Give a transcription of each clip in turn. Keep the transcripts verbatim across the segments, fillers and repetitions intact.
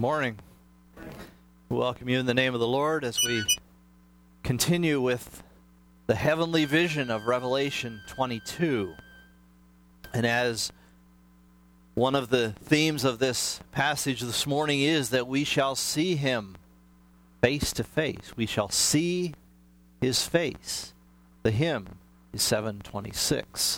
morning. We welcome you in the name of the Lord as we continue with the heavenly vision of Revelation twenty-two. And as one of the themes of this passage this morning is that we shall see him face to face. We shall see his face. The hymn is seven twenty-six.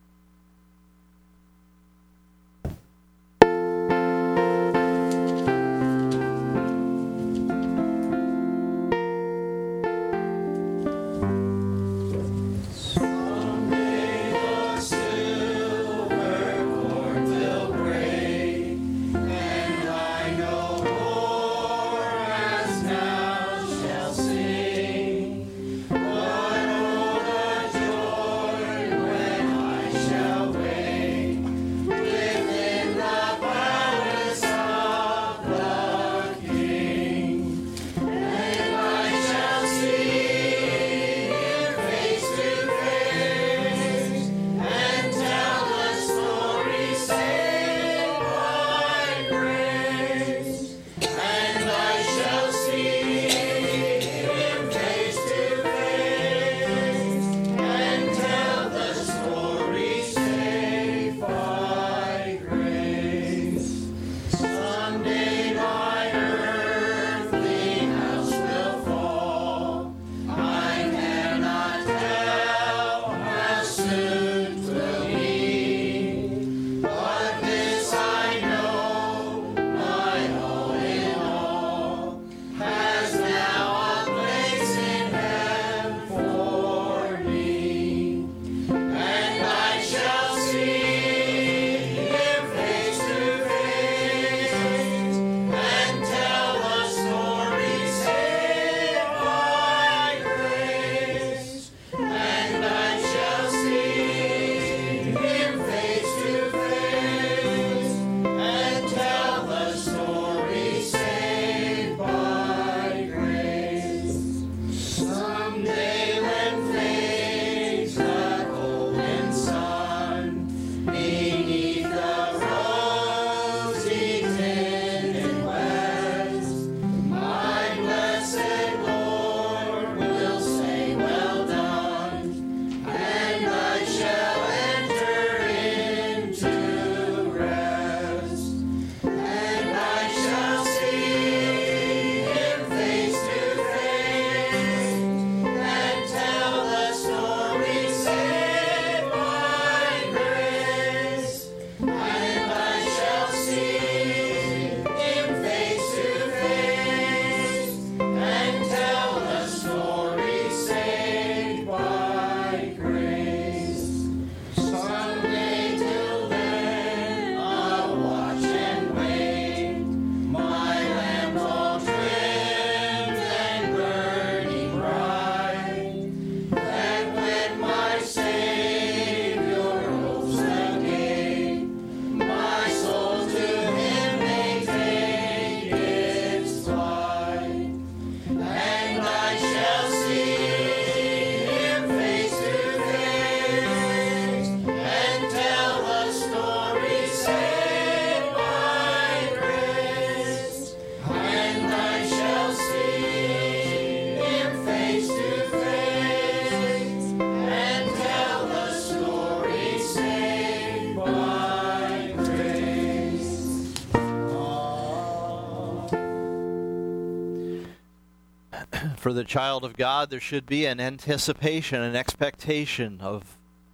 For the child of God, there should be an anticipation, an expectation of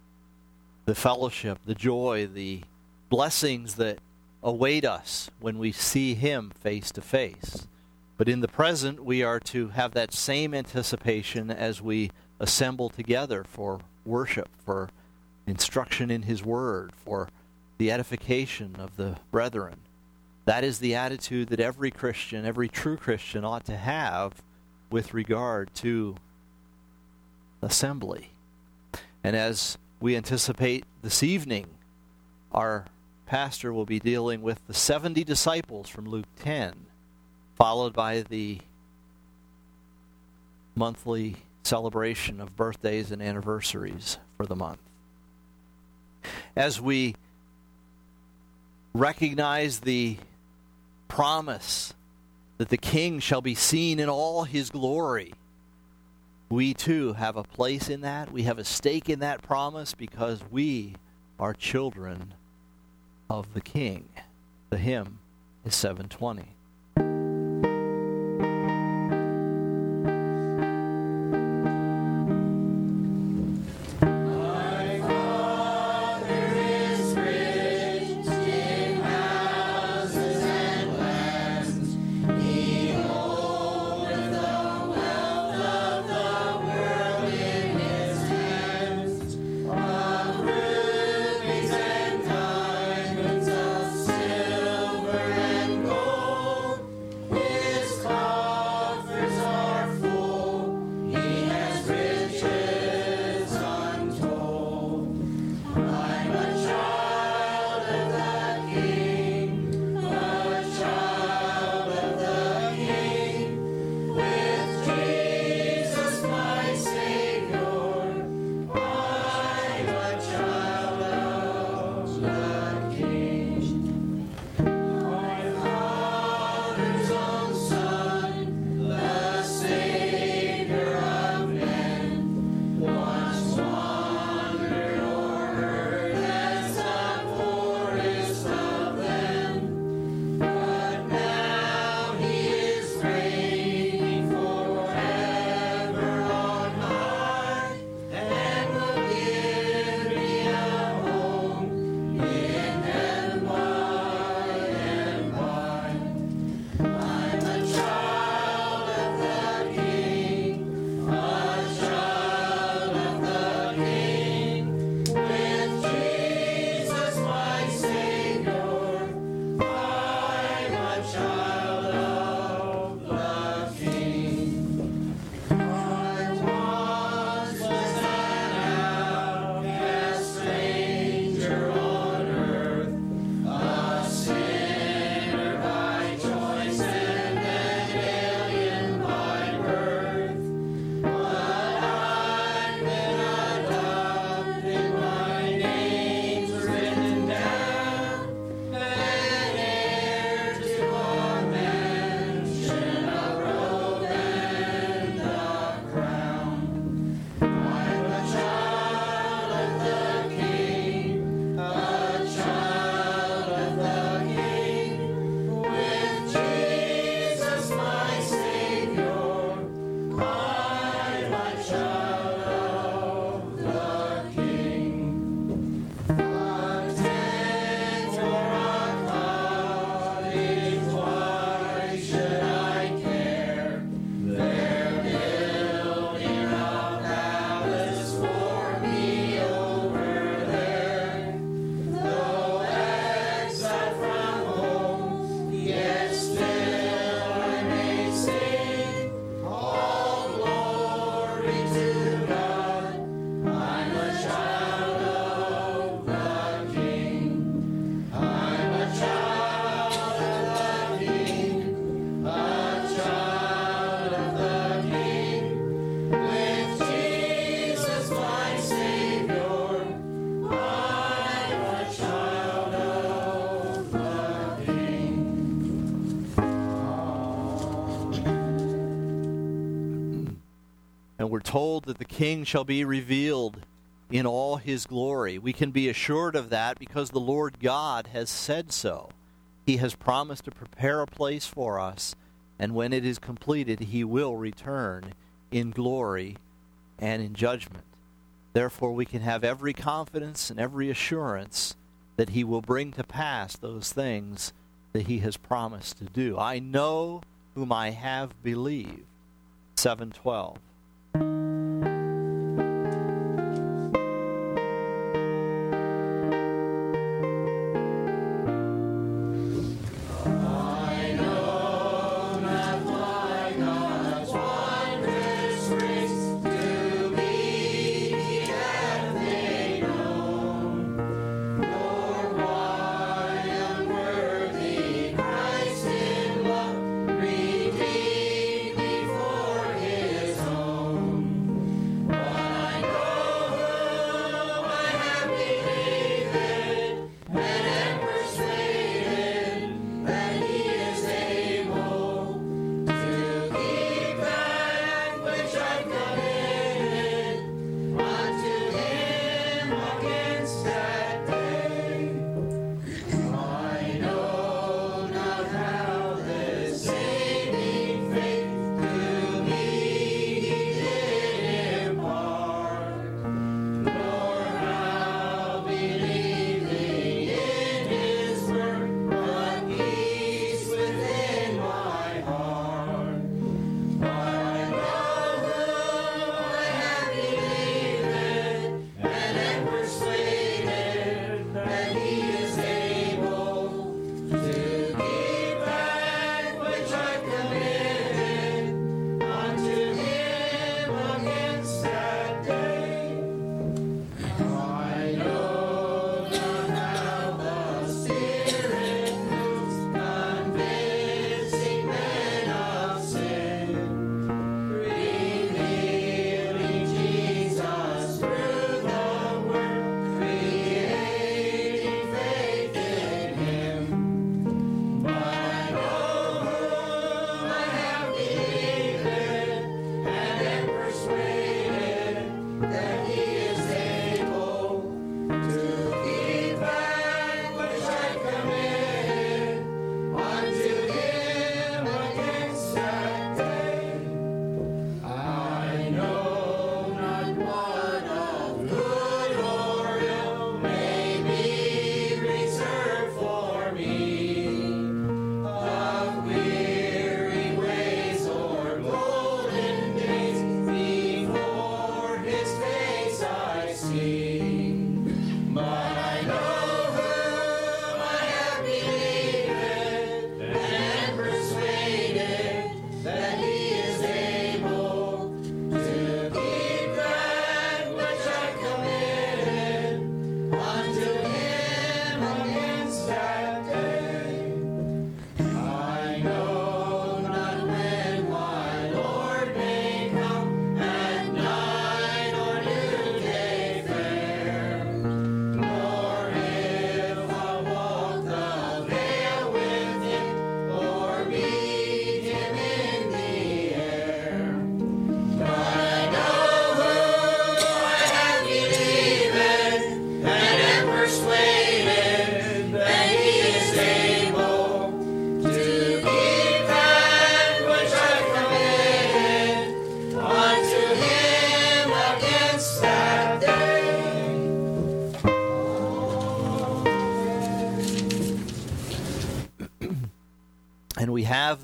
the fellowship, the joy, the blessings that await us when we see him face to face. But in the present, we are to have that same anticipation as we assemble together for worship, for instruction in his word, for the edification of the brethren. That is the attitude that every Christian, every true Christian ought to have with regard to assembly. And as we anticipate this evening, our pastor will be dealing with the seventy disciples from Luke ten, followed by the monthly celebration of birthdays and anniversaries for the month. As we recognize the promise that the King shall be seen in all his glory. We too have a place in that. We have a stake in that promise because we are children of the King. The hymn is seven twenty. And we're told that the King shall be revealed in all his glory. We can be assured of that because the Lord God has said so. He has promised to prepare a place for us, and when it is completed, he will return in glory and in judgment. Therefore, we can have every confidence and every assurance that he will bring to pass those things that he has promised to do. I know whom I have believed. seven twelve. Redeemed me for his own.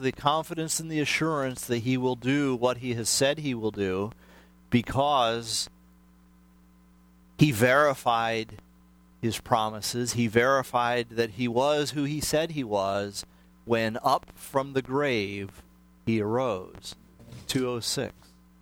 the confidence and the assurance that he will do what he has said he will do, because he verified his promises. He verified that he was who he said he was when up from the grave he arose. two oh six.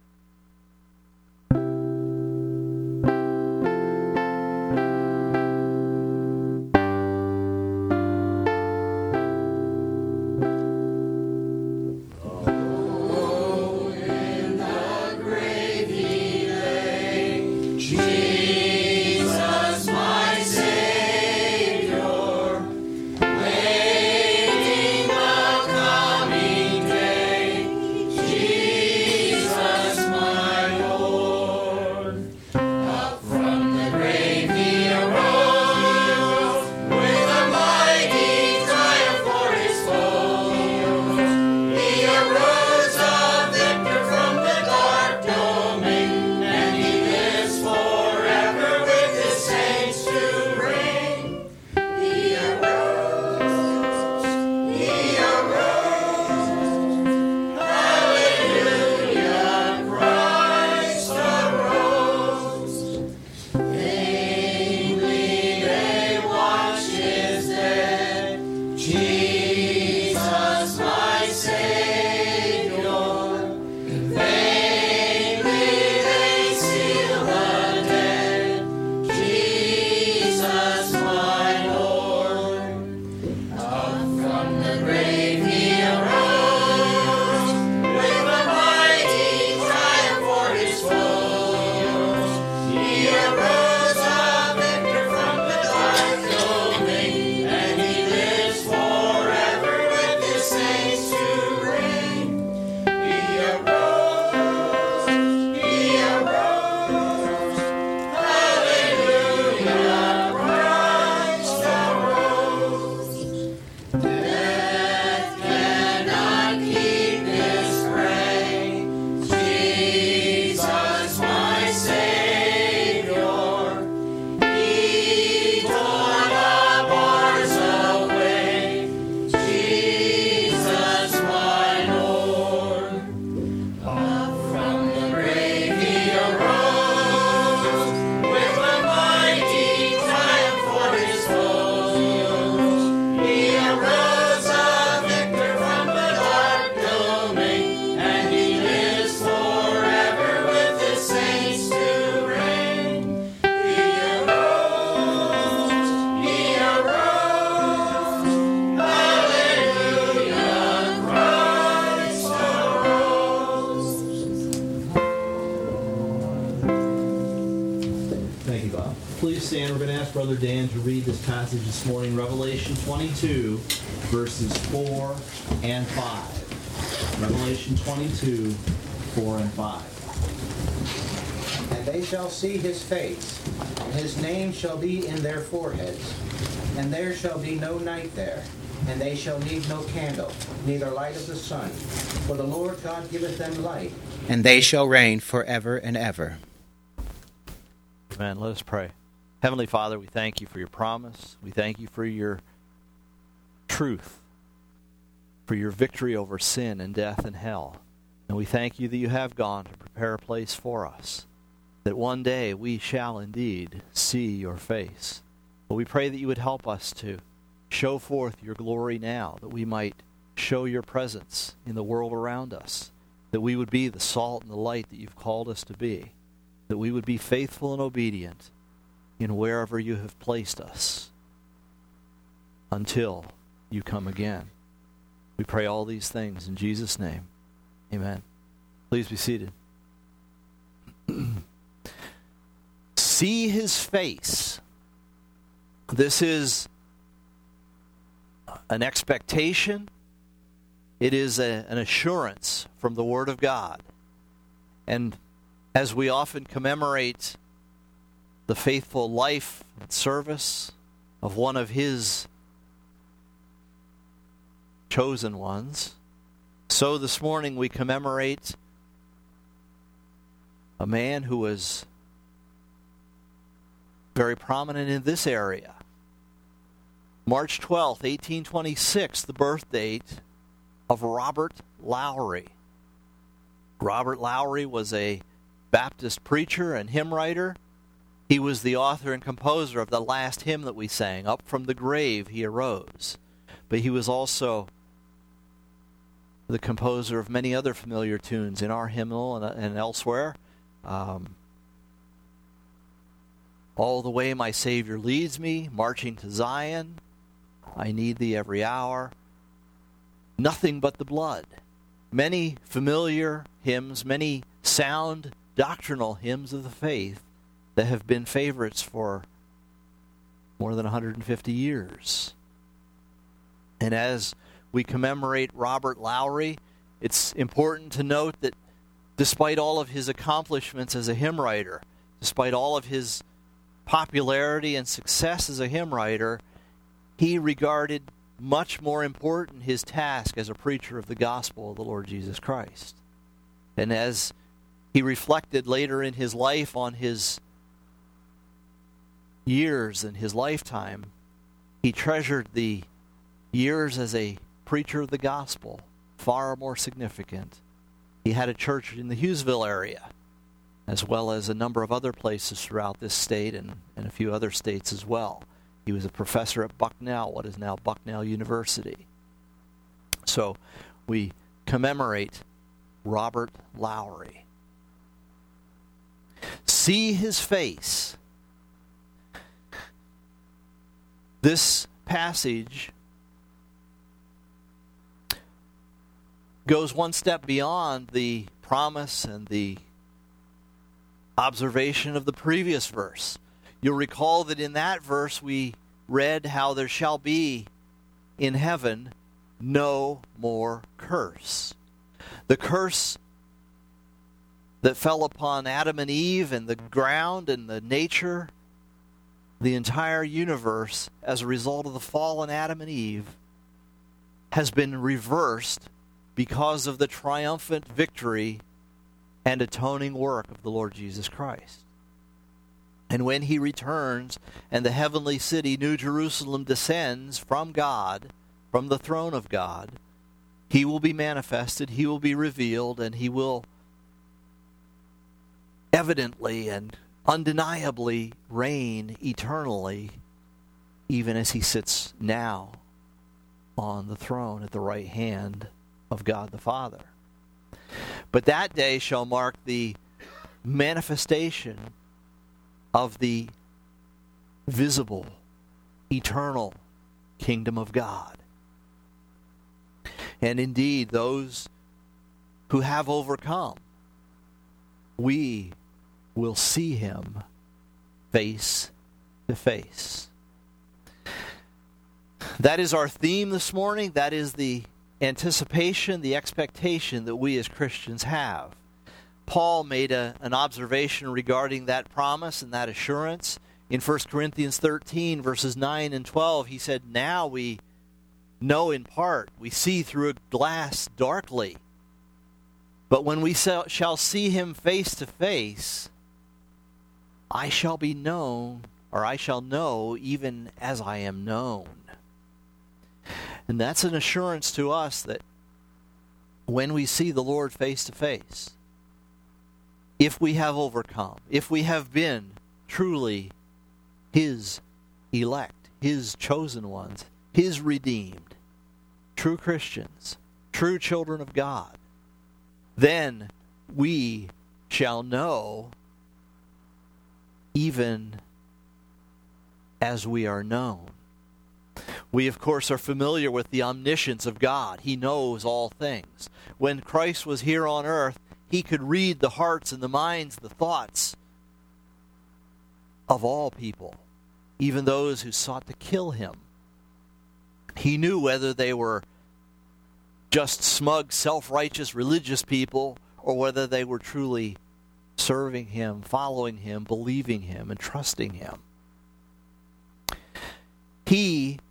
Stand. We're going to ask Brother Dan to read this passage this morning, Revelation twenty-two, verses four and five. Revelation twenty-two, four and five. And they shall see his face, and his name shall be in their foreheads. And there shall be no night there, and they shall need no candle, neither light of the sun. For the Lord God giveth them light, and they shall reign forever and ever. Amen. Let us pray. Heavenly Father, we thank you for your promise. We thank you for your truth, for your victory over sin and death and hell. And we thank you that you have gone to prepare a place for us, that one day we shall indeed see your face. But we pray that you would help us to show forth your glory now, that we might show your presence in the world around us, that we would be the salt and the light that you've called us to be, that we would be faithful and obedient in wherever you have placed us until you come again. We pray all these things in Jesus' name. Amen. Please be seated. See his face. This is an expectation. It is a, an assurance from the Word of God. And as we often commemorate the faithful life and service of one of his chosen ones, so this morning we commemorate a man who was very prominent in this area. March twelfth, eighteen twenty-six, the birth date of Robert Lowry. Robert Lowry was a Baptist preacher and hymn writer. He was the author and composer of the last hymn that we sang, Up from the Grave He Arose. But he was also the composer of many other familiar tunes in our hymnal and, and elsewhere. Um, All the Way My Savior Leads Me, Marching to Zion, I Need Thee Every Hour, Nothing But the Blood. Many familiar hymns, many sound doctrinal hymns of the faith that have been favorites for more than one hundred fifty years. And as we commemorate Robert Lowry, it's important to note that despite all of his accomplishments as a hymn writer, despite all of his popularity and success as a hymn writer, he regarded much more important his task as a preacher of the gospel of the Lord Jesus Christ. And as he reflected later in his life on his years and his lifetime, he treasured the years as a preacher of the gospel far more significant. He had a church in the Hughesville area, as well as a number of other places throughout this state and, and a few other states as well. He was a professor at Bucknell, what is now Bucknell University. So we commemorate Robert Lowry. See his face. This passage goes one step beyond the promise and the observation of the previous verse. You'll recall that in that verse we read how there shall be in heaven no more curse. The curse that fell upon Adam and Eve and the ground and the nature, the entire universe as a result of the fall in Adam and Eve, has been reversed because of the triumphant victory and atoning work of the Lord Jesus Christ. And when he returns and the heavenly city, New Jerusalem, descends from God, from the throne of God, he will be manifested, he will be revealed, and he will evidently and undeniably reign eternally, even as he sits now on the throne at the right hand of God the Father. But that day shall mark the manifestation of the visible, eternal kingdom of God. And indeed, those who have overcome, we will see him face to face. That is our theme this morning. That is the anticipation, the expectation that we as Christians have. Paul made a, an observation regarding that promise and that assurance. In First Corinthians thirteen, verses nine and twelve, he said, now we know in part, we see through a glass darkly. But when we shall see him face to face, I shall be known, or I shall know even as I am known. And that's an assurance to us that when we see the Lord face to face, if we have overcome, if we have been truly his elect, his chosen ones, his redeemed, true Christians, true children of God, then we shall know even as we are known. We, of course, are familiar with the omniscience of God. He knows all things. When Christ was here on earth, he could read the hearts and the minds, the thoughts of all people, even those who sought to kill him. He knew whether they were just smug, self-righteous, religious people, or whether they were truly serving him, following him, believing him, and trusting him. He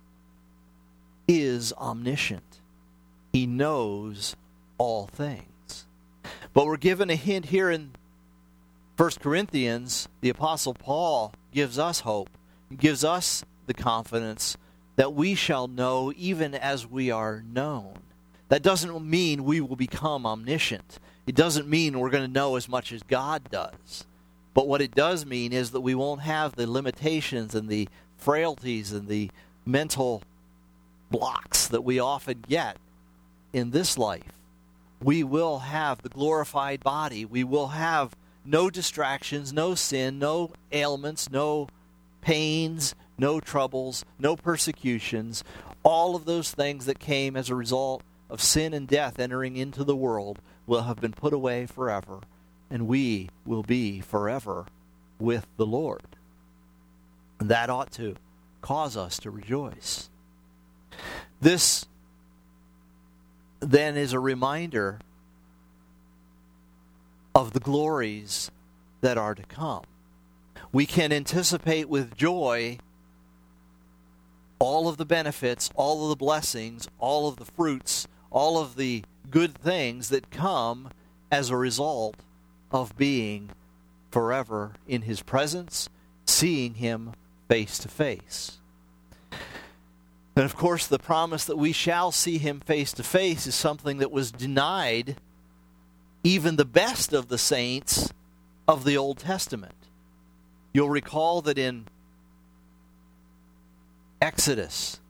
is omniscient. He knows all things. But we're given a hint here in First Corinthians. The Apostle Paul gives us hope. He gives us the confidence that we shall know even as we are known. That doesn't mean we will become omniscient. It doesn't mean we're going to know as much as God does. But what it does mean is that we won't have the limitations and the frailties and the mental blocks that we often get in this life. We will have the glorified body. We will have no distractions, no sin, no ailments, no pains, no troubles, no persecutions. All of those things that came as a result of sin and death entering into the world will have been put away forever, and we will be forever with the Lord. And that ought to cause us to rejoice. This then is a reminder of the glories that are to come. We can anticipate with joy all of the benefits, all of the blessings, all of the fruits, all of the good things that come as a result of being forever in His presence, seeing Him face to face. And of course, the promise that we shall see Him face to face is something that was denied even the best of the saints of the Old Testament. You'll recall that in Exodus,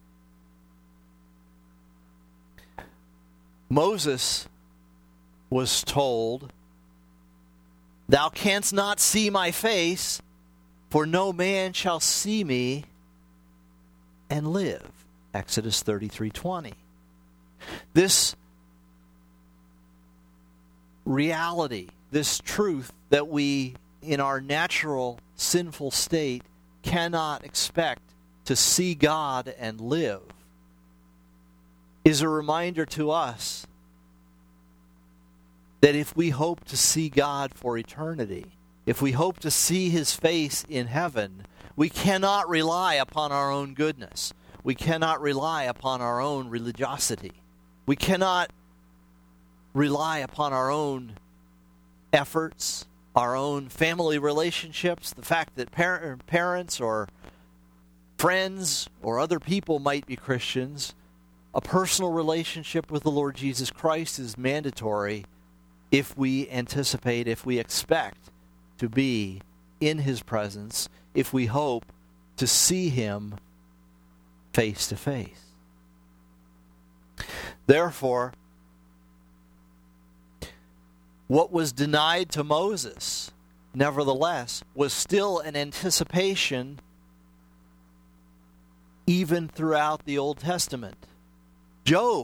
Moses was told, "Thou canst not see my face, for no man shall see me and live." Exodus thirty-three twenty. This reality, this truth that we, in our natural sinful state, cannot expect to see God and live, is a reminder to us that if we hope to see God for eternity, if we hope to see His face in heaven, we cannot rely upon our own goodness. We cannot rely upon our own religiosity. We cannot rely upon our own efforts, our own family relationships, the fact that par- parents or friends or other people might be Christians. A personal relationship with the Lord Jesus Christ is mandatory if we anticipate, if we expect to be in His presence, if we hope to see Him face to face. Therefore, what was denied to Moses, nevertheless, was still an anticipation even throughout the Old Testament. Job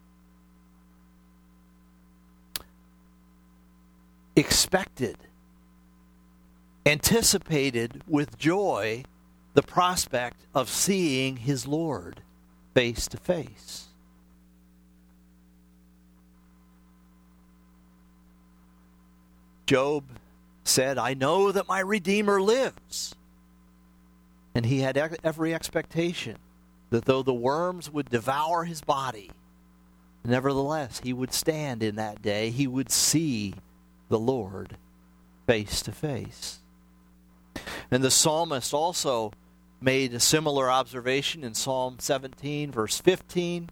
expected, anticipated with joy the prospect of seeing his Lord face to face. Job said, "I know that my Redeemer lives." And he had every expectation that though the worms would devour his body, nevertheless he would stand in that day. He would see the Lord face to face. And the psalmist also made a similar observation in Psalm seventeen, verse fifteen,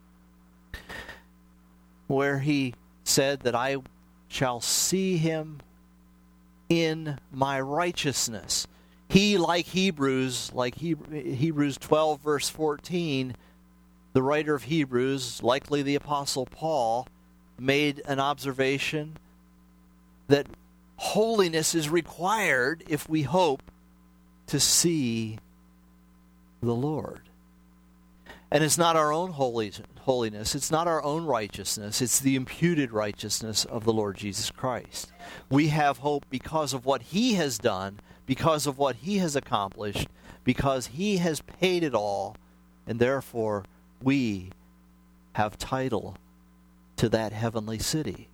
where he said that I shall see him in my righteousness. He, like Hebrews, like Hebrews twelve, verse fourteen, the writer of Hebrews, likely the Apostle Paul, made an observation that holiness is required if we hope to see the Lord. And it's not our own holiness, it's not our own righteousness, it's the imputed righteousness of the Lord Jesus Christ. We have hope because of what He has done, because of what He has accomplished, because He has paid it all, and therefore we have title to that heavenly city.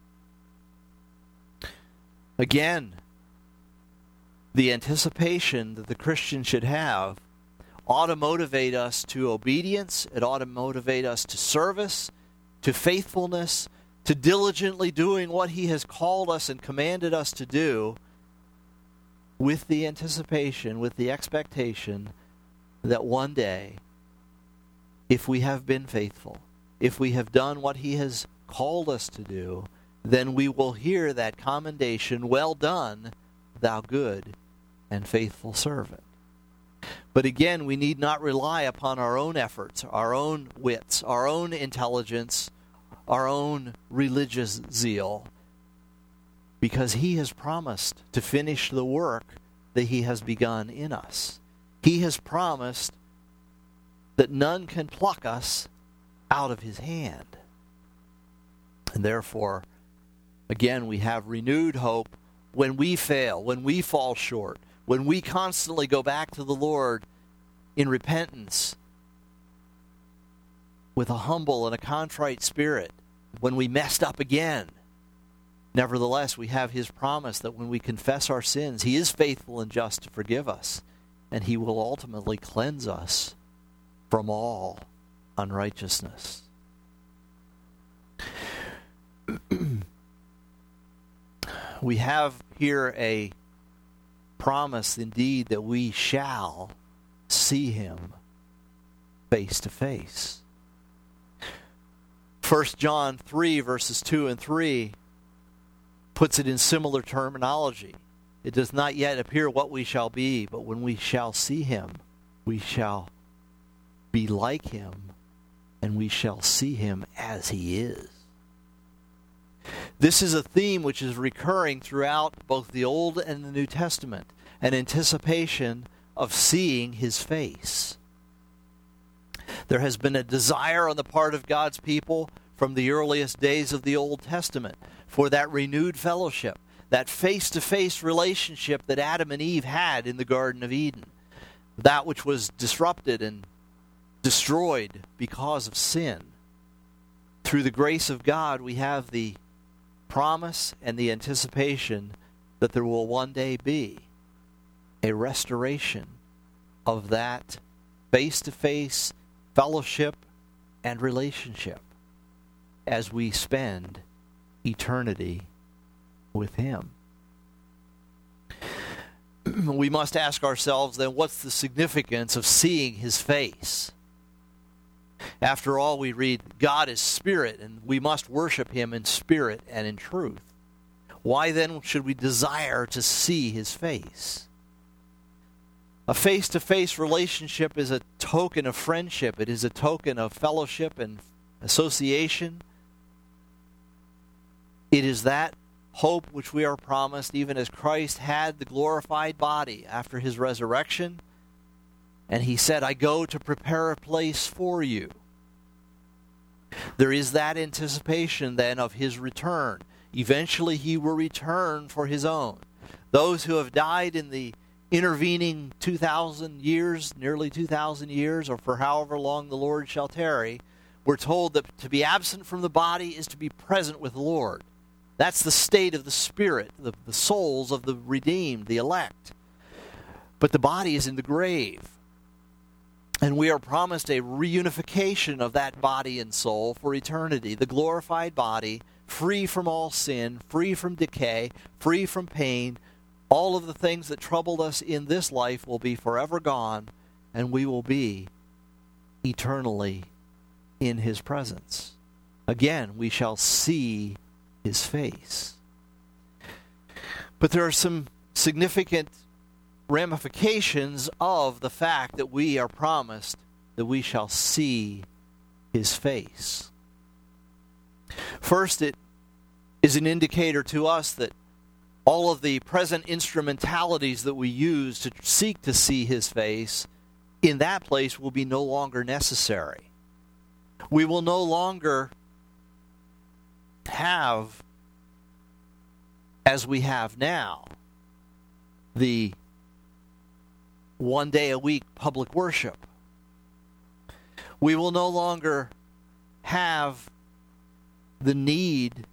Again, the anticipation that the Christian should have ought to motivate us to obedience. It ought to motivate us to service, to faithfulness, to diligently doing what He has called us and commanded us to do, with the anticipation, with the expectation that one day, if we have been faithful, if we have done what he has called us to do, then we will hear that commendation, "Well done, thou good and faithful servant." But again, we need not rely upon our own efforts, our own wits, our own intelligence, our own religious zeal, because he has promised to finish the work that he has begun in us. He has promised that none can pluck us out of his hand. And therefore, again, we have renewed hope when we fail, when we fall short, when we constantly go back to the Lord in repentance with a humble and a contrite spirit, when we messed up again. Nevertheless, we have his promise that when we confess our sins, he is faithful and just to forgive us, and he will ultimately cleanse us from all unrighteousness. We have here a promise indeed that we shall see him face to face. First John three, verses two and three puts it in similar terminology. It does not yet appear what we shall be, but when we shall see him, we shall be like him, and we shall see him as he is. This is a theme which is recurring throughout both the Old and the New Testament, an anticipation of seeing his face. There has been a desire on the part of God's people from the earliest days of the Old Testament for that renewed fellowship, that face-to-face relationship that Adam and Eve had in the Garden of Eden, that which was disrupted and destroyed because of sin. Through the grace of God, we have the promise and the anticipation that there will one day be a restoration of that face-to-face fellowship and relationship as we spend eternity with him. We must ask ourselves then, what's the significance of seeing his face? After all, we read, God is spirit, and we must worship him in spirit and in truth. Why then should we desire to see his face? A face-to-face relationship is a token of friendship. It is a token of fellowship and association. It is that hope which we are promised, even as Christ had the glorified body after his resurrection. And he said, I go to prepare a place for you. There is that anticipation then of his return. Eventually he will return for his own. Those who have died in the intervening two thousand years, nearly two thousand years, or for however long the Lord shall tarry, we're told that to be absent from the body is to be present with the Lord. That's the state of the spirit, the, the souls of the redeemed, the elect. But the body is in the grave. And we are promised a reunification of that body and soul for eternity. The glorified body, free from all sin, free from decay, free from pain. All of the things that troubled us in this life will be forever gone, and we will be eternally in his presence. Again, we shall see his face. But there are some significant ramifications of the fact that we are promised that we shall see his face. First, it is an indicator to us that all of the present instrumentalities that we use to seek to see his face in that place will be no longer necessary. We will no longer have, as we have now, the one day a week public worship. We will no longer have the need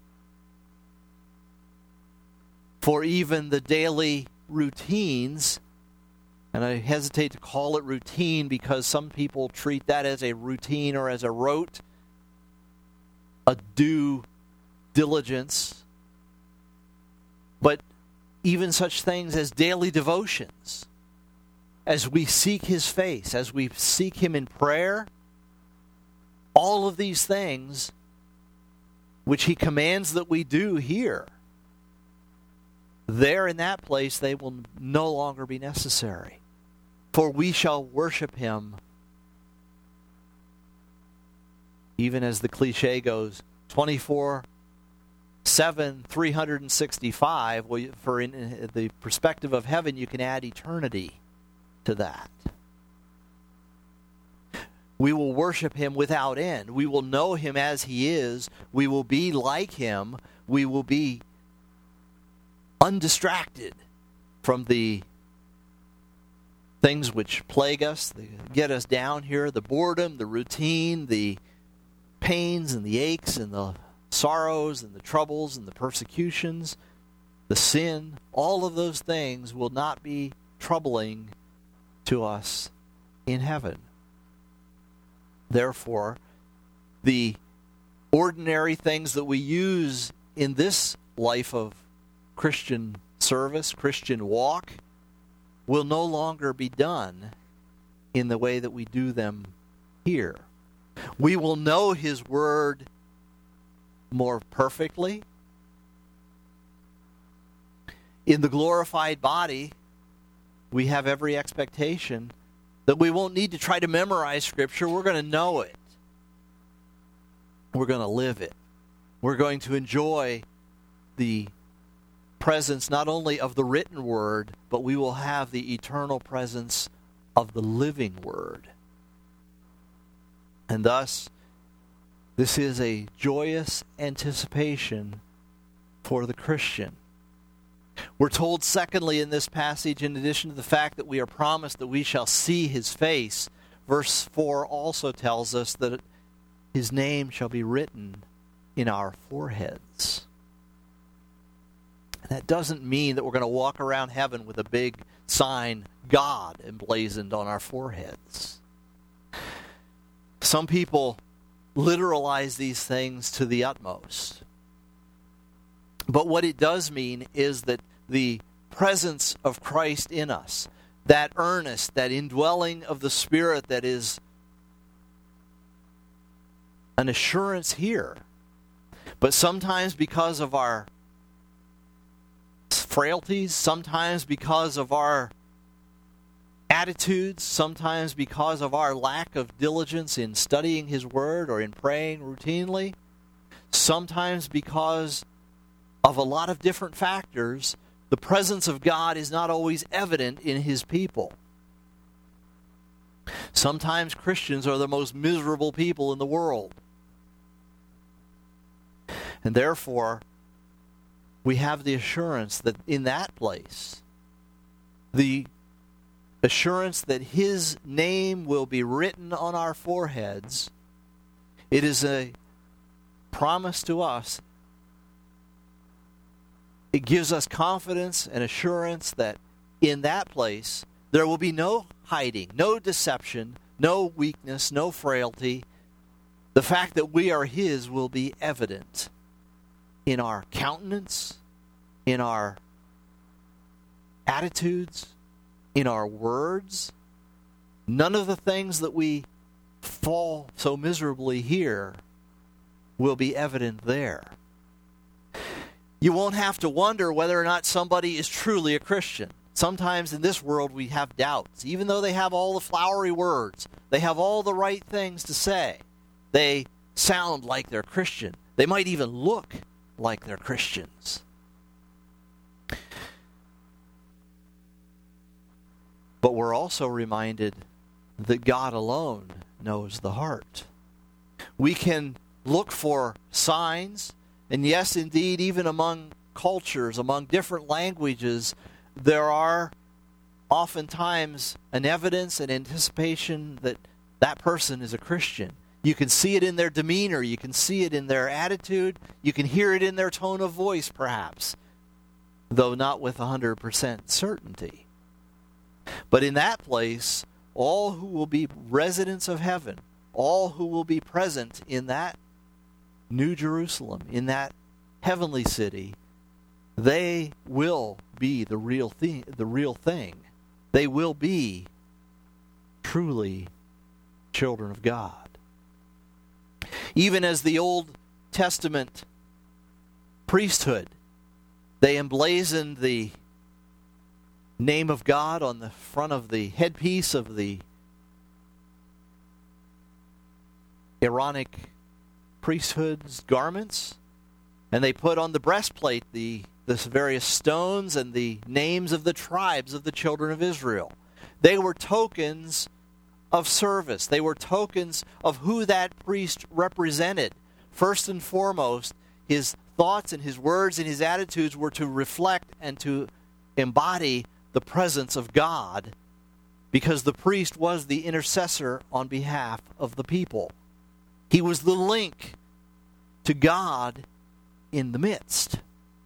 for even the daily routines, and I hesitate to call it routine because some people treat that as a routine or as a rote, a due diligence. But even such things as daily devotions, as we seek his face, as we seek him in prayer, All of these things which he commands that we do here, there in that place they will no longer be necessary. For we shall worship him, even as the cliche goes, twenty-four seven, three hundred sixty-five. Well, for in the perspective of heaven, you can add eternity to that. We will worship him without end. We will know him as he is. We will be like him. We will be undistracted from the things which plague us, that get us down here, the boredom, the routine, the pains and the aches and the sorrows and the troubles and the persecutions, the sin. All of those things will not be troubling to us in heaven. Therefore, the ordinary things that we use in this life of Christian service, Christian walk, will no longer be done in the way that we do them here. We will know his word more perfectly. In the glorified body, we have every expectation that we won't need to try to memorize Scripture. We're going to know it. We're going to live it. We're going to enjoy the presence not only of the written word, but we will have the eternal presence of the living word. And thus, this is a joyous anticipation for the Christian. We're told, secondly, in this passage, in addition to the fact that we are promised that we shall see his face, verse four also tells us that his name shall be written in our foreheads. That doesn't mean that we're going to walk around heaven with a big sign, God, emblazoned on our foreheads. Some people literalize these things to the utmost. But what it does mean is that the presence of Christ in us, that earnest, that indwelling of the Spirit that is an assurance here. But sometimes because of our frailties, sometimes because of our attitudes, sometimes because of our lack of diligence in studying his word or in praying routinely, sometimes because of a lot of different factors, the presence of God is not always evident in his people. Sometimes Christians are the most miserable people in the world. And therefore, we have the assurance that in that place, the assurance that his name will be written on our foreheads, it is a promise to us. It gives us confidence and assurance that in that place there will be no hiding, no deception, no weakness, no frailty. The fact that we are his will be evident in our countenance, in our attitudes, in our words. None of the things that we fall so miserably here will be evident there. You won't have to wonder whether or not somebody is truly a Christian. Sometimes in this world we have doubts. Even though they have all the flowery words, they have all the right things to say, they sound like they're Christian. They might even look like they're Christians. But we're also reminded that God alone knows the heart. We can look for signs. And yes, indeed, even among cultures, among different languages, there are oftentimes an evidence and anticipation that that person is a Christian. You can see it in their demeanor. You can see it in their attitude. You can hear it in their tone of voice, perhaps, though not with one hundred percent certainty. But in that place, all who will be residents of heaven, all who will be present in that New Jerusalem, in that heavenly city, they will be the real thing, the real thing. They will be truly children of God. Even as the Old Testament priesthood, they emblazoned the name of God on the front of the headpiece of the Aaronic priesthood's garments, and they put on the breastplate the, the various stones and the names of the tribes of the children of Israel. They were tokens of service. They were tokens of who that priest represented. First and foremost, his thoughts and his words and his attitudes were to reflect and to embody the presence of God, because the priest was the intercessor on behalf of the people. He was the link to God in the midst.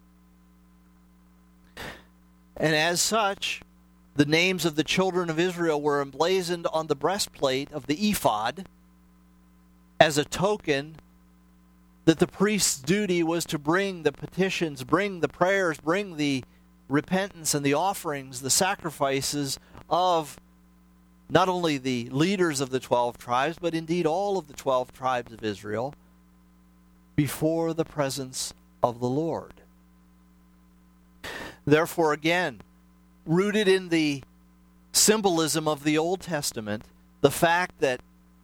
And as such, the names of the children of Israel were emblazoned on the breastplate of the ephod as a token that the priest's duty was to bring the petitions, bring the prayers, bring the repentance and the offerings, the sacrifices of not only the leaders of the twelve tribes, but indeed all of the twelve tribes of Israel before the presence of the Lord. Therefore, again, rooted in the symbolism of the Old Testament, the fact that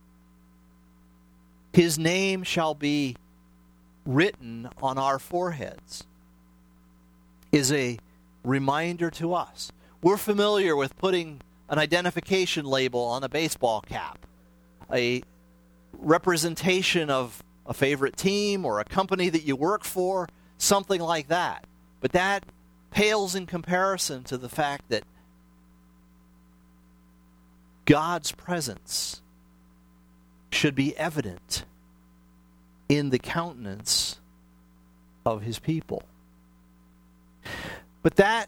his name shall be written on our foreheads is a reminder to us. We're familiar with putting an identification label on a baseball cap, a representation of a favorite team or a company that you work for, something like that. But that pales in comparison to the fact that God's presence should be evident in the countenance of his people. But that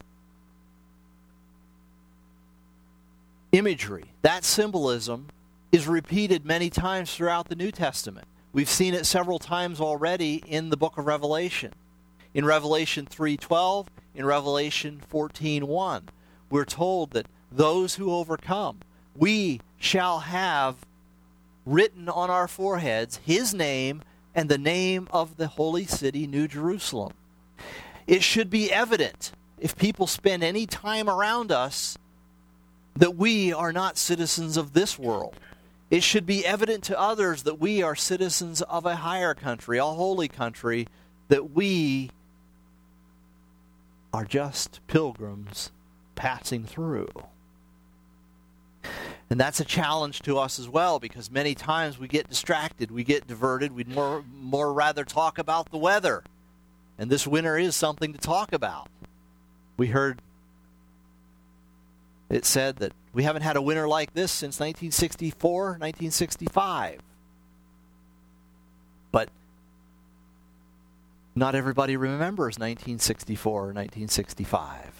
imagery, that symbolism, is repeated many times throughout the New Testament. We've seen it several times already in the book of Revelation. In Revelation three twelve, in Revelation fourteen one, we're told that those who overcome, we shall have written on our foreheads his name and the name of the holy city, New Jerusalem. It should be evident, if people spend any time around us, that we are not citizens of this world. It should be evident to others that we are citizens of a higher country, a holy country, that we are just pilgrims passing through. And that's a challenge to us as well, because many times we get distracted, we get diverted, we'd more, more rather talk about the weather. And this winter is something to talk about. We heard it said that we haven't had a winter like this since nineteen sixty-four, nineteen sixty-five. But not everybody remembers nineteen sixty-four or nineteen sixty-five.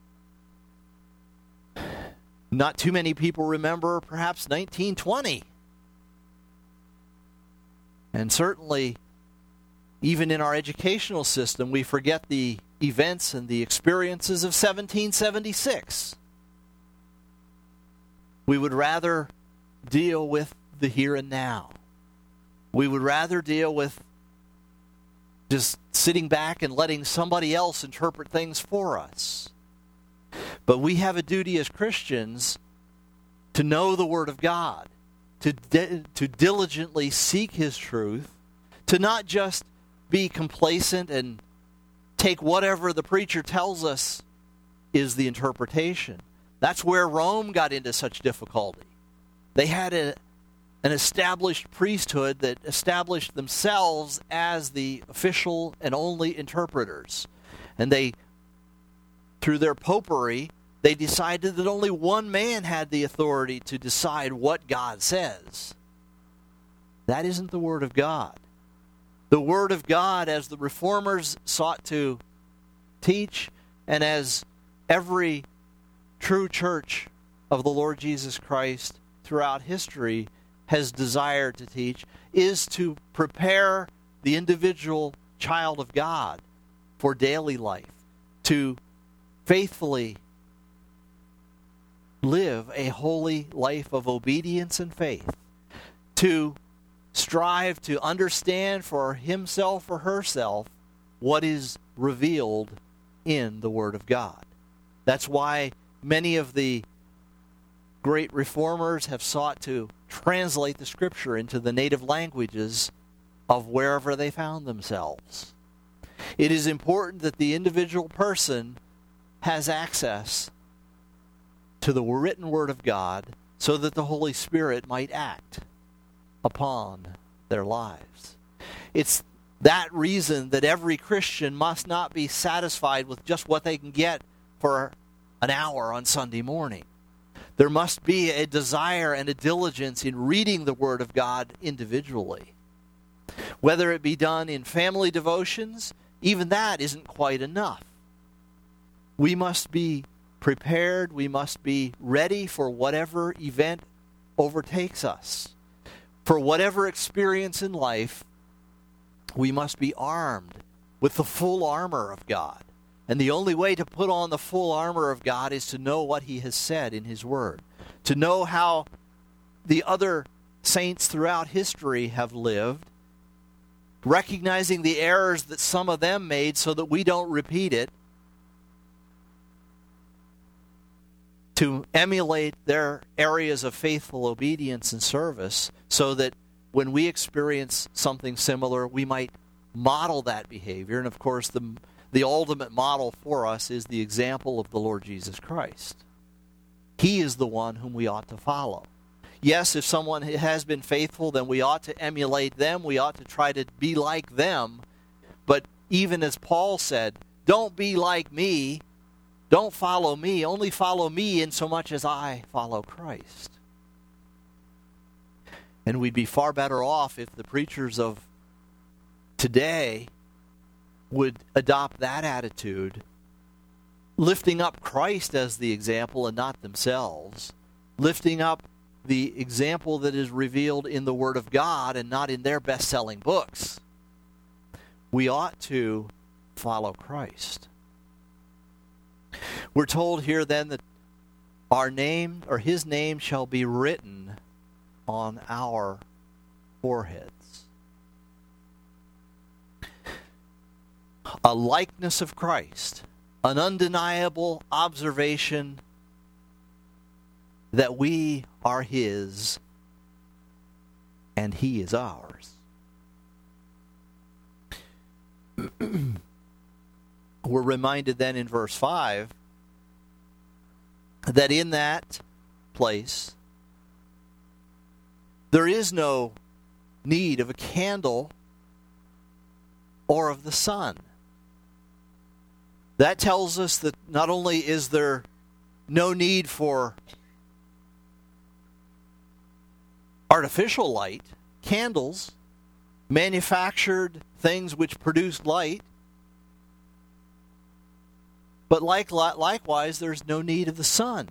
Not too many people remember perhaps nineteen twenty. And certainly, even in our educational system, we forget the events and the experiences of seventeen seventy-six. We would rather deal with the here and now. We would rather deal with just sitting back and letting somebody else interpret things for us. But we have a duty as Christians to know the Word of God, to di- to diligently seek His truth, to not just be complacent and take whatever the preacher tells us is the interpretation. That's where Rome got into such difficulty. They had a, an established priesthood that established themselves as the official and only interpreters. And they, through their popery, they decided that only one man had the authority to decide what God says. That isn't the Word of God. The Word of God, as the Reformers sought to teach, and as every true church of the Lord Jesus Christ throughout history has desired to teach, is to prepare the individual child of God for daily life, to faithfully live a holy life of obedience and faith, to strive to understand for himself or herself what is revealed in the Word of God. That's why many of the great reformers have sought to translate the Scripture into the native languages of wherever they found themselves. It is important that the individual person has access to the written Word of God so that the Holy Spirit might act upon their lives. It's that reason that every Christian must not be satisfied with just what they can get for an hour on Sunday morning. There must be a desire and a diligence in reading the Word of God individually. Whether it be done in family devotions, even that isn't quite enough. We must be prepared, we must be ready for whatever event overtakes us. For whatever experience in life, we must be armed with the full armor of God. And the only way to put on the full armor of God is to know what He has said in His Word. To know how the other saints throughout history have lived, recognizing the errors that some of them made so that we don't repeat it, to emulate their areas of faithful obedience and service so that when we experience something similar, we might model that behavior. And of course, the, the ultimate model for us is the example of the Lord Jesus Christ. He is the one whom we ought to follow. Yes, if someone has been faithful, then we ought to emulate them. We ought to try to be like them. But even as Paul said, don't be like me. Don't follow me. Only follow me in so much as I follow Christ. And we'd be far better off if the preachers of today would adopt that attitude, lifting up Christ as the example and not themselves, lifting up the example that is revealed in the Word of God and not in their best-selling books. We ought to follow Christ. We're told here then that our name, or His name, shall be written on our foreheads. A likeness of Christ, an undeniable observation that we are His and He is ours. We're reminded then in verse five that in that place there is no need of a candle or of the sun. That tells us that not only is there no need for artificial light, candles, manufactured things which produce light, but like, likewise, there's no need of the sun.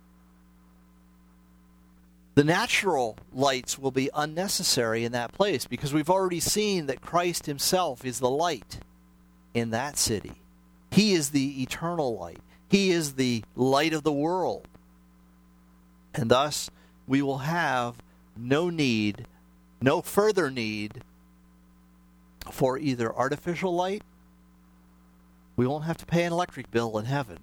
The natural lights will be unnecessary in that place because we've already seen that Christ Himself is the light in that city. He is the eternal light. He is the light of the world. And thus, we will have no need, no further need for either artificial light. We won't have to pay an electric bill in heaven.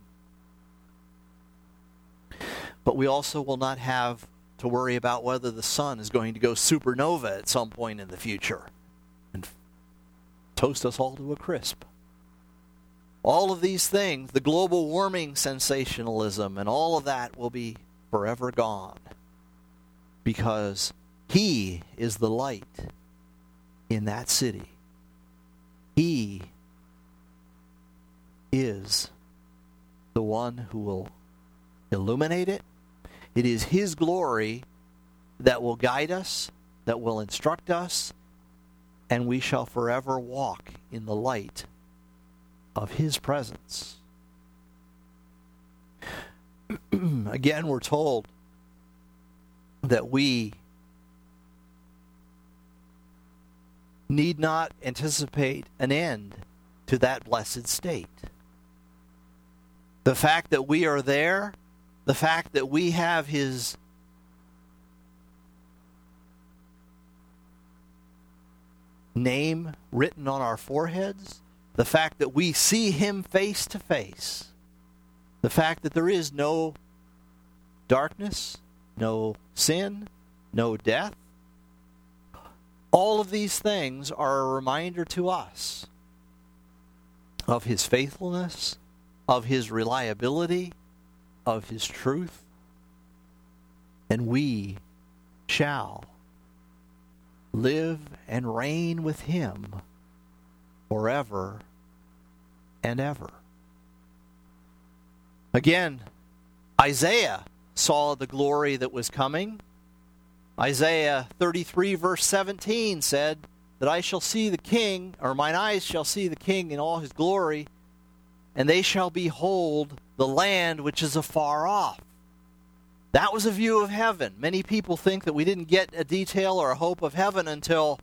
But we also will not have to worry about whether the sun is going to go supernova at some point in the future and toast us all to a crisp. All of these things, the global warming sensationalism and all of that will be forever gone because He is the light in that city. He is the one who will illuminate it. It is His glory that will guide us, that will instruct us, and we shall forever walk in the light of His presence. Again, we're told that we need not anticipate an end to that blessed state. The fact that we are there, the fact that we have His name written on our foreheads, the fact that we see him face to face, the fact that there is no darkness, no sin, no death. All of these things are a reminder to us of his faithfulness, of his reliability, of his truth, and we shall live and reign with him forever and ever. Again, Isaiah saw the glory that was coming. Isaiah thirty-three verse seventeen said that I shall see the king, or mine eyes shall see the king in all his glory, and they shall behold the land which is afar off. That was a view of heaven. Many people think that we didn't get a detail or a hope of heaven until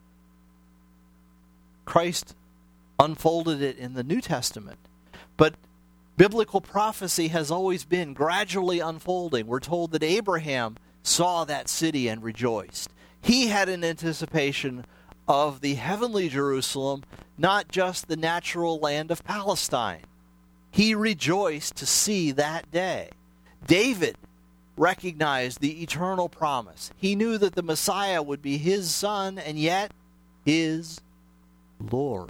Christ unfolded it in the New Testament. But biblical prophecy has always been gradually unfolding. We're told that Abraham saw that city and rejoiced. He had an anticipation of the heavenly Jerusalem, not just the natural land of Palestine. He rejoiced to see that day. David recognized the eternal promise. He knew that the Messiah would be his son and yet his Lord.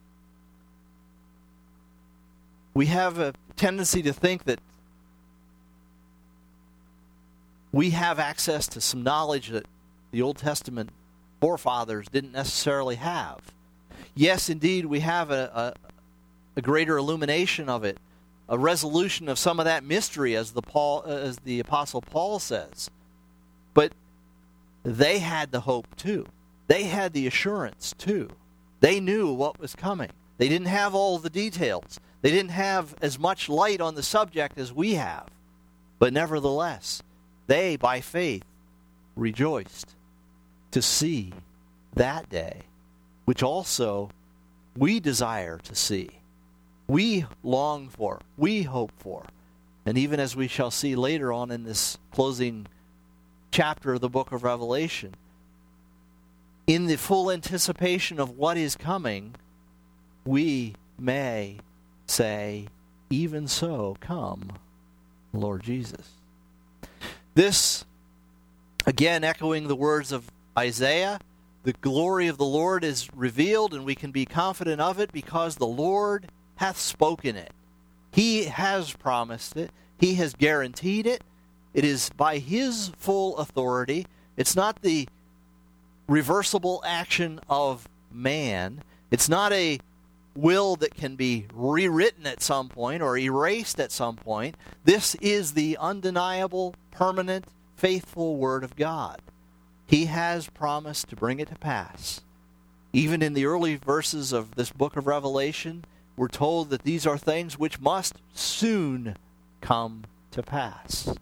We have a tendency to think that we have access to some knowledge that the Old Testament forefathers didn't necessarily have. Yes, indeed, we have a, a, a greater illumination of it, a resolution of some of that mystery, as the Paul, as the Apostle Paul says. But they had the hope too. They had the assurance too. They knew what was coming. They didn't have all the details. They didn't have as much light on the subject as we have. But nevertheless, they, by faith, rejoiced to see that day, which also we desire to see. We long for, we hope for. And even as we shall see later on in this closing chapter of the book of Revelation, in the full anticipation of what is coming, we may say, even so, come, Lord Jesus. This, again, echoing the words of Isaiah, the glory of the Lord is revealed, and we can be confident of it because the Lord hath spoken it. He has promised it. He has guaranteed it. It is by his full authority. It's not the reversible action of man. It's not a will that can be rewritten at some point or erased at some point. This is the undeniable, permanent, faithful Word of God. He has promised to bring it to pass. Even in the early verses of this book of Revelation, we're told that these are things which must soon come to pass.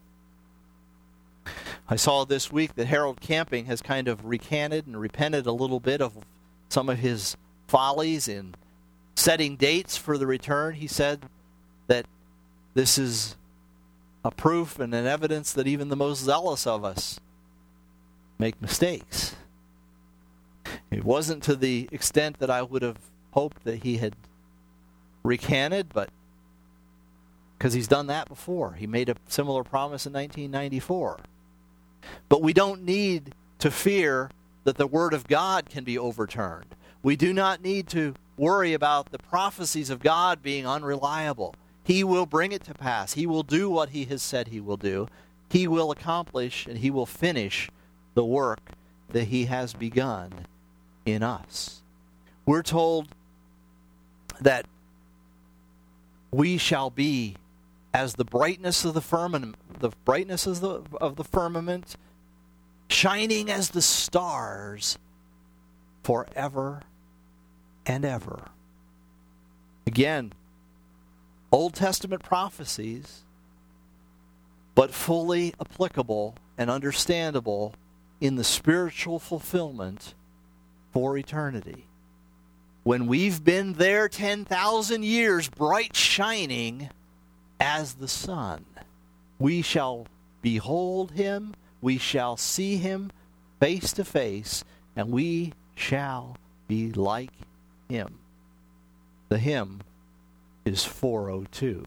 I saw this week that Harold Camping has kind of recanted and repented a little bit of some of his follies in setting dates for the return. He said that this is a proof and an evidence that even the most zealous of us make mistakes. It wasn't to the extent that I would have hoped that he had recanted, but because he's done that before. He made a similar promise in nineteen ninety-four. But we don't need to fear that the Word of God can be overturned. We do not need to worry about the prophecies of God being unreliable. He will bring it to pass. He will do what he has said he will do. He will accomplish and he will finish the work that he has begun in us. We're told that we shall be as the brightness of the firmament, the brightness of the, of the firmament, shining as the stars forever and ever. Again, Old Testament prophecies, but fully applicable and understandable in the spiritual fulfillment for eternity. When we've been there ten thousand years, bright shining as the sun, we shall behold him, we shall see him face to face, and we shall be like him. The hymn is four oh two.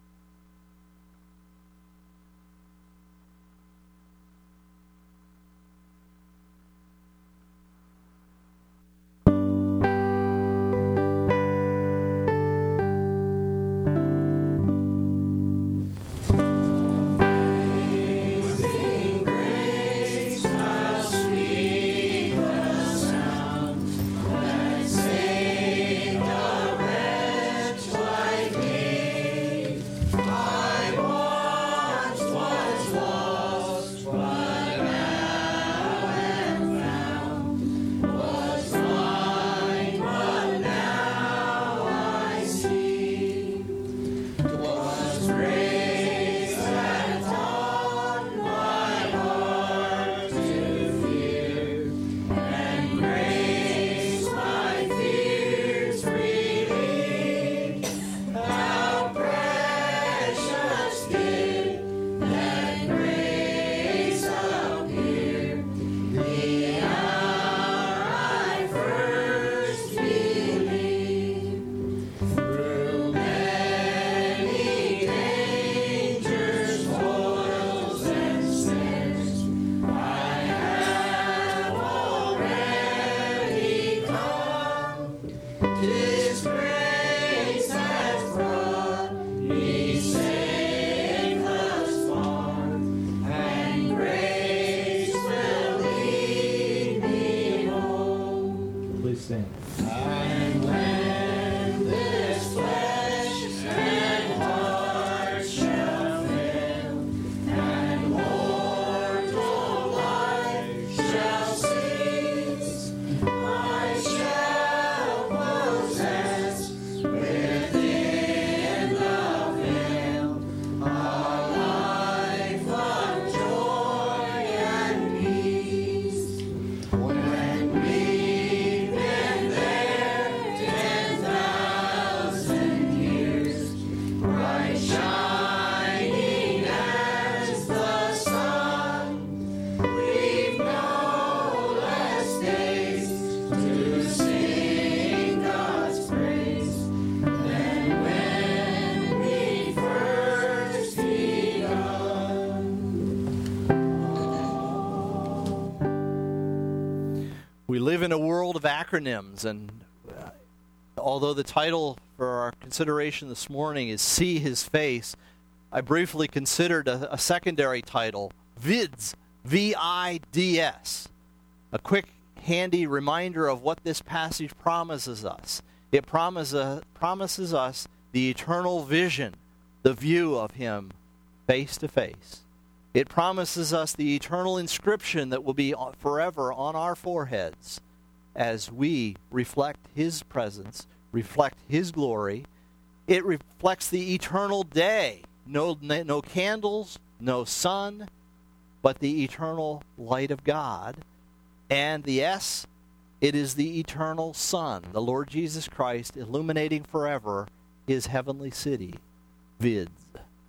We live in a world of acronyms, and uh, although the title for our consideration this morning is See His Face, I briefly considered a, a secondary title, V I D S, V I D S, a quick, handy reminder of what this passage promises us. It promise, uh, promises us the eternal vision, the view of Him face to face. It promises us the eternal inscription that will be forever on our foreheads as we reflect His presence, reflect His glory. It reflects the eternal day. No, no candles, no sun, but the eternal light of God. And the S, it is the eternal Son, the Lord Jesus Christ, illuminating forever His heavenly city, V I D S.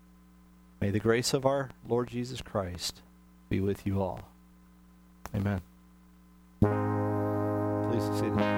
May the grace of our Lord Jesus Christ be with you all. Amen. Please be seated.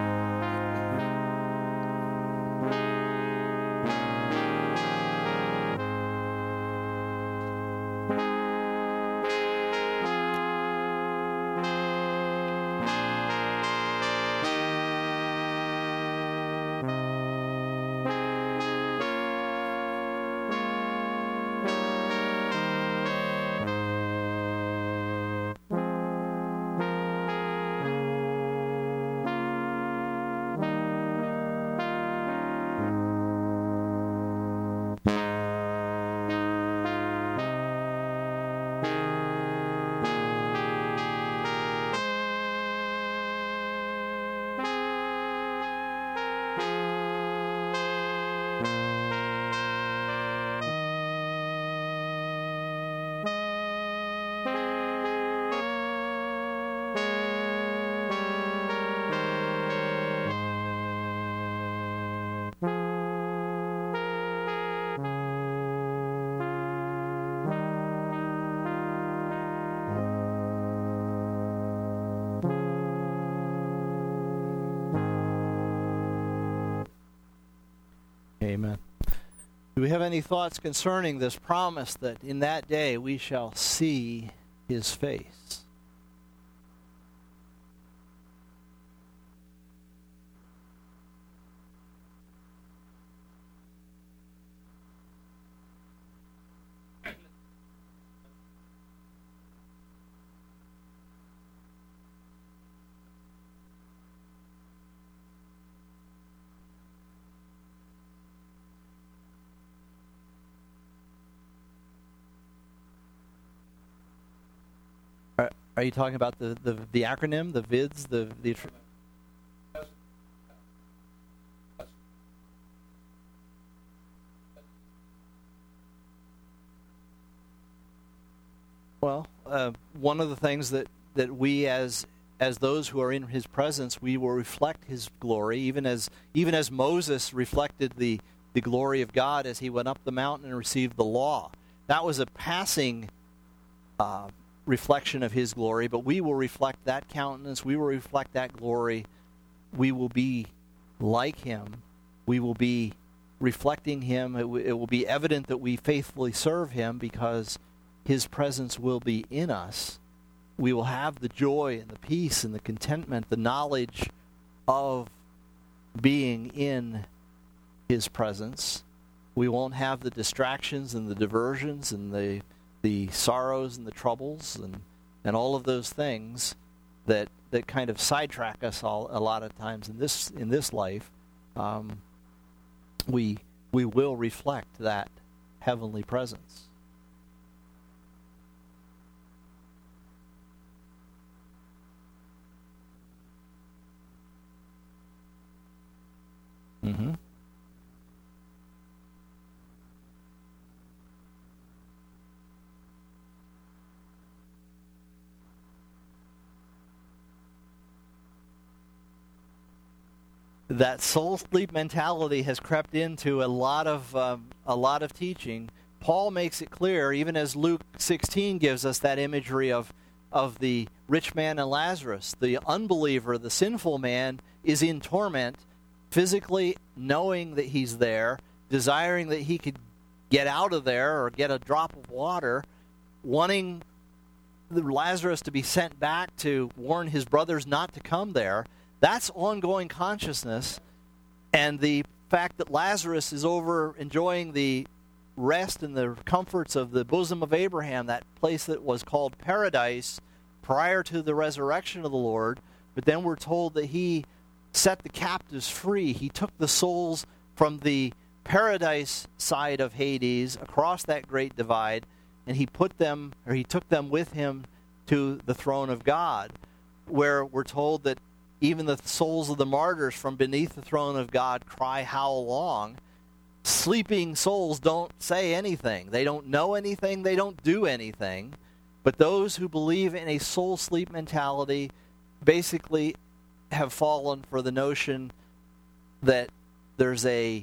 we have any thoughts concerning this promise that in that day we shall see his face? Are you talking about the, the, the acronym, the V I D S, the the? Well, uh, one of the things that, that we as as those who are in his presence, we will reflect his glory, even as even as Moses reflected the, the glory of God as he went up the mountain and received the law. That was a passing uh, reflection of his glory, but we will reflect that countenance, we will reflect that glory, we will be like him, we will be reflecting him, it, w- it will be evident that we faithfully serve him because his presence will be in us. We will have the joy and the peace and the contentment, the knowledge of being in his presence. We won't have the distractions and the diversions and the the sorrows and the troubles and, and all of those things that that kind of sidetrack us all a lot of times in this in this life. Um, we we will reflect that heavenly presence. Mm-hmm. That soul sleep mentality has crept into a lot of um, a lot of teaching. Paul makes it clear, even as Luke sixteen gives us that imagery of of the rich man and Lazarus. The unbeliever, the sinful man, is in torment, physically knowing that he's there, desiring that he could get out of there or get a drop of water, wanting Lazarus to be sent back to warn his brothers not to come there. That's ongoing consciousness, and the fact that Lazarus is over enjoying the rest and the comforts of the bosom of Abraham, that place that was called paradise prior to the resurrection of the Lord, but then we're told that he set the captives free. He took the souls from the paradise side of Hades across that great divide, and he put them, or he took them with him to the throne of God, where we're told that even the souls of the martyrs from beneath the throne of God cry, "How long?" Sleeping souls don't say anything. They don't know anything. They don't do anything. But those who believe in a soul sleep mentality basically have fallen for the notion that there's a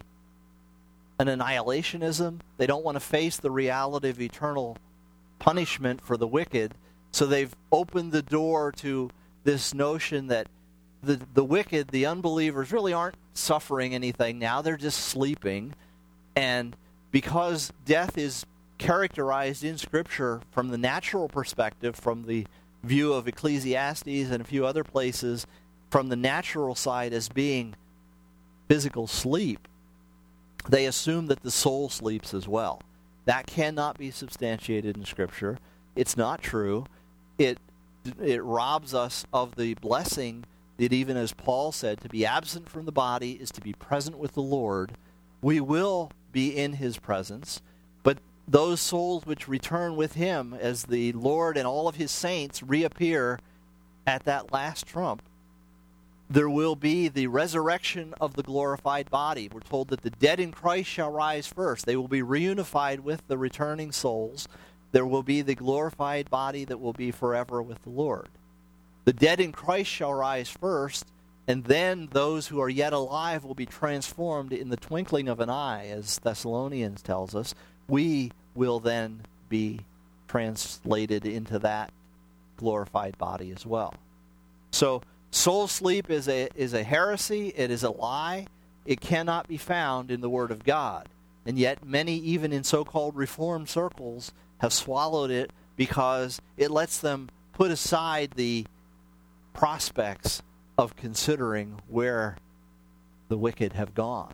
an annihilationism. They don't want to face the reality of eternal punishment for the wicked. So they've opened the door to this notion that The, the wicked, the unbelievers, really aren't suffering anything now. They're just sleeping. And because death is characterized in Scripture from the natural perspective, from the view of Ecclesiastes and a few other places, from the natural side as being physical sleep, they assume that the soul sleeps as well. That cannot be substantiated in Scripture. It's not true. It it robs us of the blessing that, even as Paul said, to be absent from the body is to be present with the Lord. We will be in his presence, but those souls which return with him as the Lord and all of his saints reappear at that last trump, there will be the resurrection of the glorified body. We're told that the dead in Christ shall rise first. They will be reunified with the returning souls. There will be the glorified body that will be forever with the Lord. The dead in Christ shall rise first, and then those who are yet alive will be transformed in the twinkling of an eye, as Thessalonians tells us. We will then be translated into that glorified body as well. So soul sleep is a is a heresy. It is a lie. It cannot be found in the Word of God. And yet many, even in so-called reform circles, have swallowed it because it lets them put aside the prospects of considering where the wicked have gone.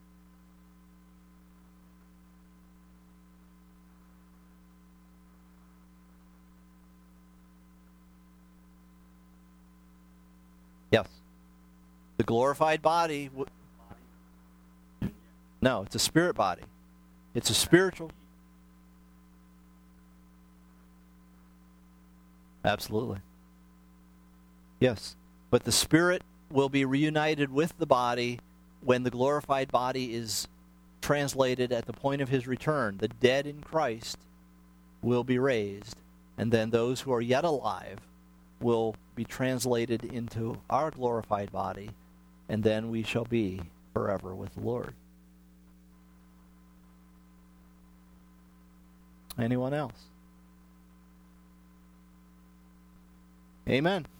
Yes. The glorified body... W- no, it's a spirit body. It's a spiritual... Absolutely. Yes. But the spirit will be reunited with the body when the glorified body is translated at the point of his return. The dead in Christ will be raised, and then those who are yet alive will be translated into our glorified body, and then we shall be forever with the Lord. Anyone else? Amen.